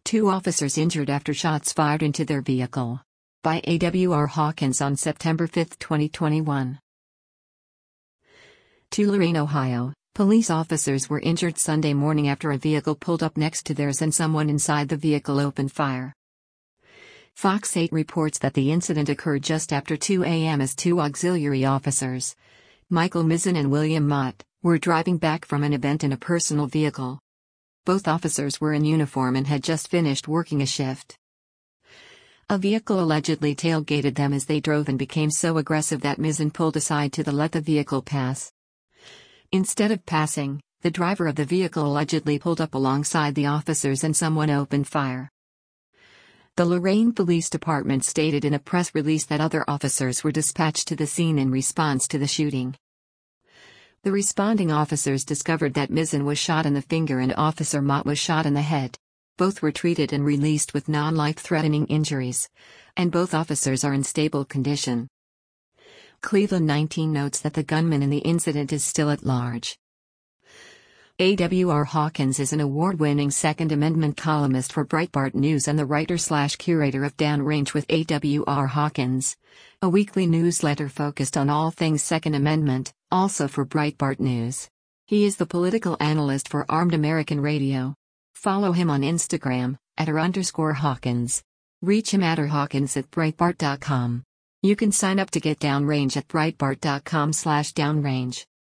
Two officers injured after shots fired into their vehicle. By AWR Hawkins on September 5, 2021. Tullamarine, Ohio, police officers were injured Sunday morning after a vehicle pulled up next to theirs and someone inside the vehicle opened fire. Fox 8 reports that the incident occurred just after 2 a.m. as two auxiliary officers, Michael Mizzen and William Mott, were driving back from an event in a personal vehicle. Both officers were in uniform and had just finished working a shift. A vehicle allegedly tailgated them as they drove and became so aggressive that Mizzen pulled aside to let the vehicle pass. Instead of passing, the driver of the vehicle allegedly pulled up alongside the officers and someone opened fire. The Lorain Police Department stated in a press release that other officers were dispatched to the scene in response to the shooting. The responding officers discovered that Mizzen was shot in the finger and Officer Mott was shot in the head. Both were treated and released with non-life-threatening injuries, and both officers are in stable condition. Cleveland 19 notes that the gunman in the incident is still at large. AWR Hawkins is an award-winning Second Amendment columnist for Breitbart News and the writer/curator of Downrange with AWR Hawkins, a weekly newsletter focused on all things Second Amendment, also for Breitbart News. He is the political analyst for Armed American Radio. Follow him on Instagram, @r_Hawkins. Reach him at @Hawkins@Breitbart.com. You can sign up to get Downrange at Breitbart.com/Downrange.